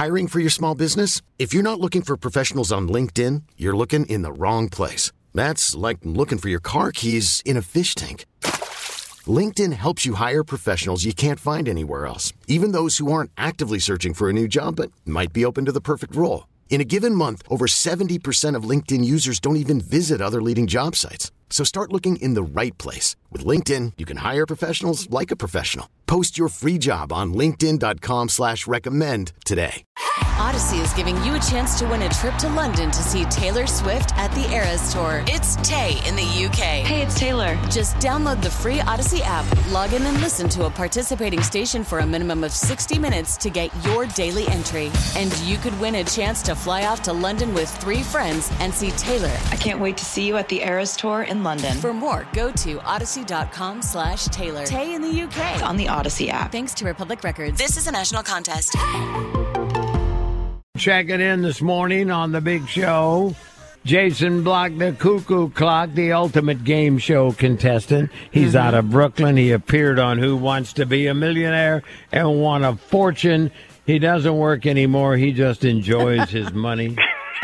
Hiring for your small business? If you're not looking for professionals on LinkedIn, you're looking in the wrong place. That's like looking for your car keys in a fish tank. LinkedIn helps you hire professionals you can't find anywhere else, even those who aren't actively searching for a new job but might be open to the perfect role. In a given month, over 70% of LinkedIn users don't even visit other leading job sites. So start looking in the right place. With LinkedIn, you can hire professionals like a professional. Post your free job on linkedin.com/recommend today. Odyssey is giving you a chance to win a trip to London to see Taylor Swift at the Eras Tour. It's Tay in the UK. Hey, it's Taylor. Just download the free Odyssey app, log in and listen to a participating station for a minimum of 60 minutes to get your daily entry. And you could win a chance to fly off to London with 3 friends and see Taylor. I can't wait to see you at the Eras Tour in London. For more, go to odyssey.com/Taylor. Tay in the UK. It's on the Odyssey app. Thanks to Republic Records. This is a national contest. Checking in this morning on the big show, Jason Block, the Cuckoo Clock, the ultimate game show contestant. He's out of Brooklyn. He appeared on Who Wants to Be a Millionaire and won a fortune. He doesn't work anymore. He just enjoys his money.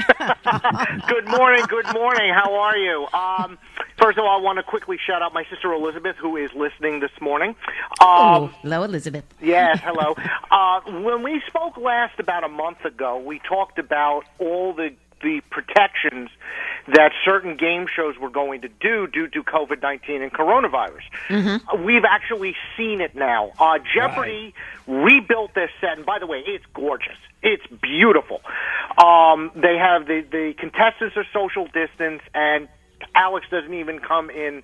Good morning. How are you? First of all, I want to quickly shout out my sister Elizabeth, who is listening this morning. Hello, Elizabeth. Yes, hello. When we spoke last about a month ago, we talked about all the protections that certain game shows were going to do due to COVID-19 and coronavirus. Mm-hmm. We've actually seen it now. Jeopardy rebuilt this set, and by the way, it's gorgeous. It's beautiful. They have the contestants are social distance, and Alex doesn't even come in,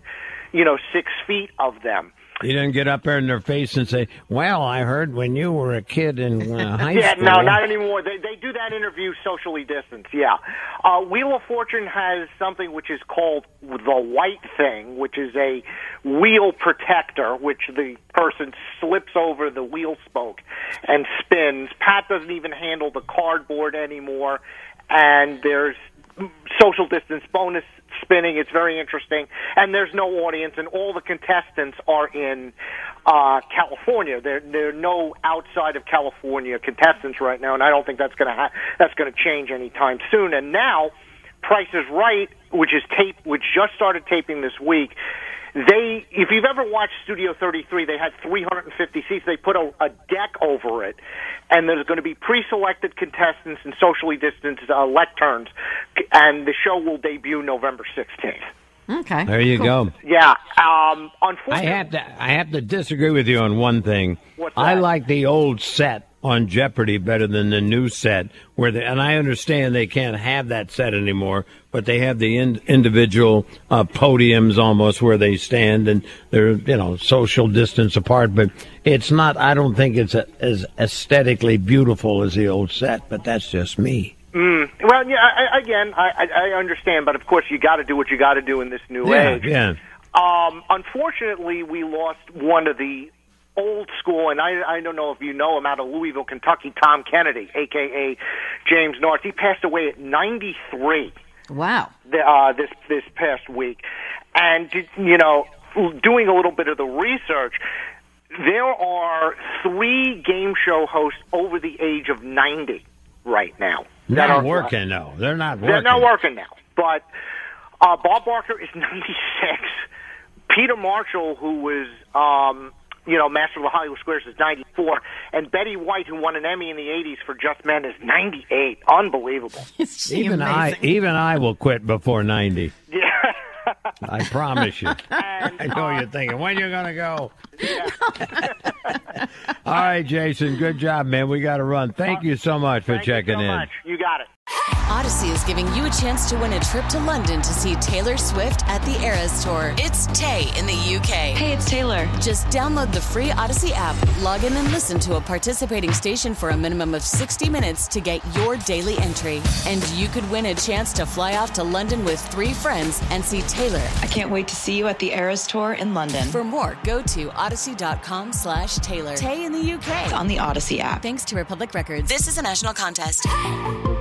6 feet of them. He didn't get up there in their face and say, well, I heard when you were a kid in high yeah, school. No, not anymore. They do that interview socially distanced, yeah. Wheel of Fortune has something which is called the white thing, which is a wheel protector, which the person slips over the wheel spoke and spins. Pat doesn't even handle the cardboard anymore, and there's social distance bonus spinning. It's very interesting, and there's no audience, and all the contestants are in California. There are no outside of California contestants right now, and I don't think that's going to change anytime soon. And now, Price is Right, which just started taping this week. If you've ever watched Studio 33, they had 350 seats. They put a deck over it, and there's going to be pre-selected contestants and socially distanced lecterns, and the show will debut November 16th. Okay. There you go. Yeah. Unfortunately, I have to disagree with you on one thing. What's that? I like the old set on Jeopardy better than the new set, and I understand they can't have that set anymore, but they have the individual podiums almost where they stand, and they're social distance apart. But it's not. I don't think it's as aesthetically beautiful as the old set. But that's just me. Well, yeah. I understand, but of course you got to do what you got to do in this new age. Yeah. Unfortunately, we lost one of the old school, and I don't know if you know him, out of Louisville, Kentucky, Tom Kennedy, a.k.a. James North. He passed away at 93. Wow. This past week. And, doing a little bit of the research, there are 3 game show hosts over the age of 90 right now. They're not working now. They're not working now. But Bob Barker is 96. Peter Marshall, who was Master of the Hollywood Squares, is 94, and Betty White, who won an Emmy in the 80s for Just Men, is 98. Unbelievable. Even I will quit before 90. Yeah. I promise you. I know you're thinking, when you going to go? Yeah. All right, Jason, good job, man. We got to run. Thank you so much for checking in. Much. You got it. Odyssey is giving you a chance to win a trip to London to see Taylor Swift at the Eras Tour. It's Tay in the UK. Hey, it's Taylor. Just download the free Odyssey app, log in and listen to a participating station for a minimum of 60 minutes to get your daily entry. And you could win a chance to fly off to London with 3 friends and see Taylor. I can't wait to see you at the Eras Tour in London. For more, go to odyssey.com/Taylor. Tay in the UK. It's on the Odyssey app. Thanks to Republic Records. This is a national contest.